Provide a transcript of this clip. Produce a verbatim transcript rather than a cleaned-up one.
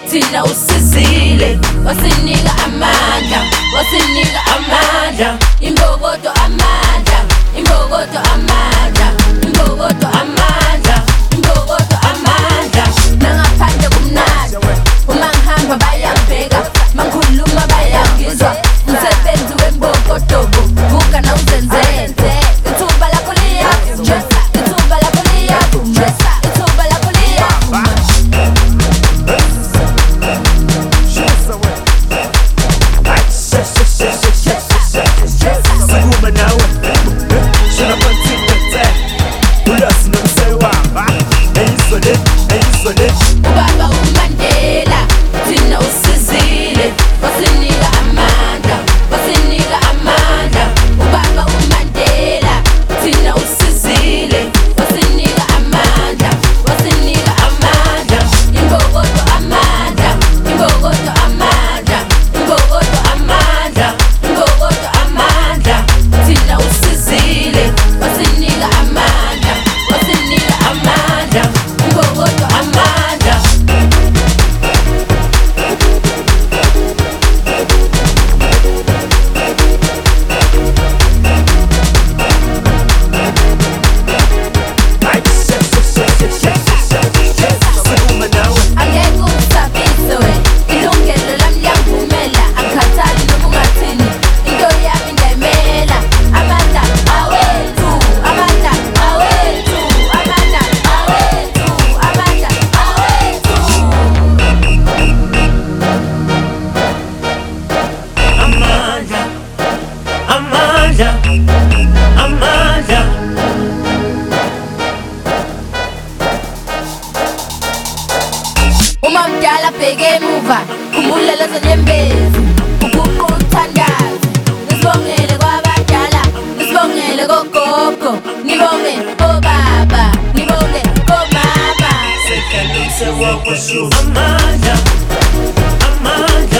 thina usizile, wasinika amandla, wasinika amandla, imbokodo amandla, imbokodo amandla, imbokodo amandla, imbokodo amandla. Nangaphandle kumnandi, uma ngihamba bayangibheka, mangikhuluma bayangizwa, umsebenzi wembokodo buka na uzenzenze, ithuba lakho liyaphuma, ithuba lakho liyaphuma, ithuba lakho liyaphuma. Sikuma nawe shona phansi ulasi nomsewamba eyisole eyisole. Ubaba uMandela thina usizile, wasinika amandla, wasinika amandla. Ubaba uMandela thina usizile, wasinika amandla, wasinika amandla. Imbokodo amandla, imbokodo amandla, imbokodo amandla, imbokodo amandla. Thina usizile, wasinika amandla, wasinika amandla, imbokodo amandla. Sikuma nawe Angeke usabise we, ilungelo lami liyangivumela, angikhathali noma ungathini, into yami ndiyayimela. Amandla awethu, amandla awethu, amandla awethu, amandla awethu. amandla amandla amandla. Uma mdala bheke emuva, khumbula lezo nyembezi, uguqula umthandazo. Nisibongele kwabadala, nisibongele kogogo, nibonge obaba, nibonge omama. Amandla amandla